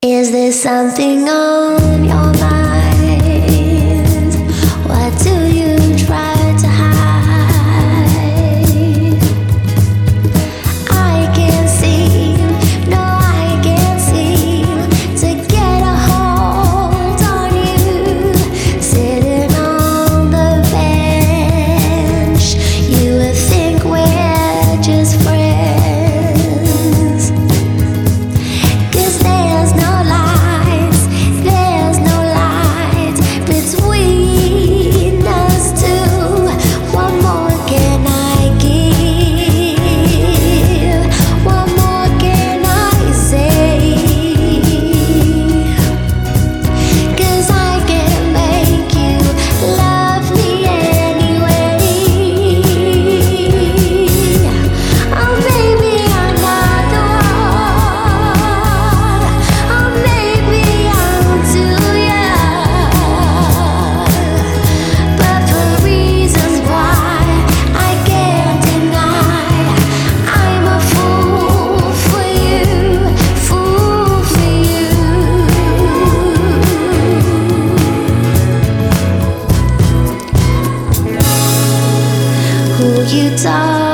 Is there something on your mind? What do you try to hide? I can't seem, no, I can't seem to get a hold on you. Sitting on the bench, you would think we're just friends. 'Cause there's no between us two. What more can I give? What more can I say? 'Cause I can make you love me anyway. Oh baby, I'm not the one. Oh maybe I'm too young, but for reasons why I can't deny, I'm a fool for you, fool for you. Who you talk